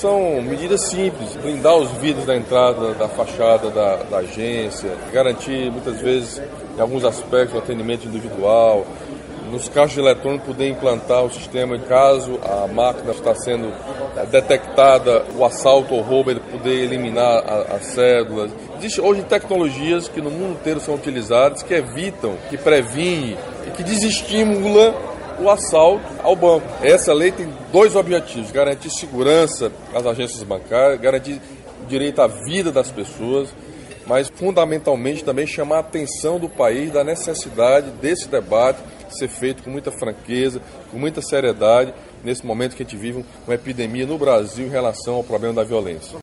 são medidas simples, blindar os vidros da entrada, da fachada da agência, garantir muitas vezes, em alguns aspectos, o atendimento individual. Nos caixas eletrônicos poder implantar o sistema, caso a máquina está sendo detectada, o assalto ou roubo, ele poder eliminar as cédulas. Existem hoje tecnologias que no mundo inteiro são utilizadas, que evitam, que previnem e que desestimula o assalto ao banco. Essa lei tem dois objetivos: garantir segurança às agências bancárias, garantir o direito à vida das pessoas, mas fundamentalmente também chamar a atenção do país da necessidade desse debate ser feito com muita franqueza, com muita seriedade, nesse momento que a gente vive uma epidemia no Brasil em relação ao problema da violência.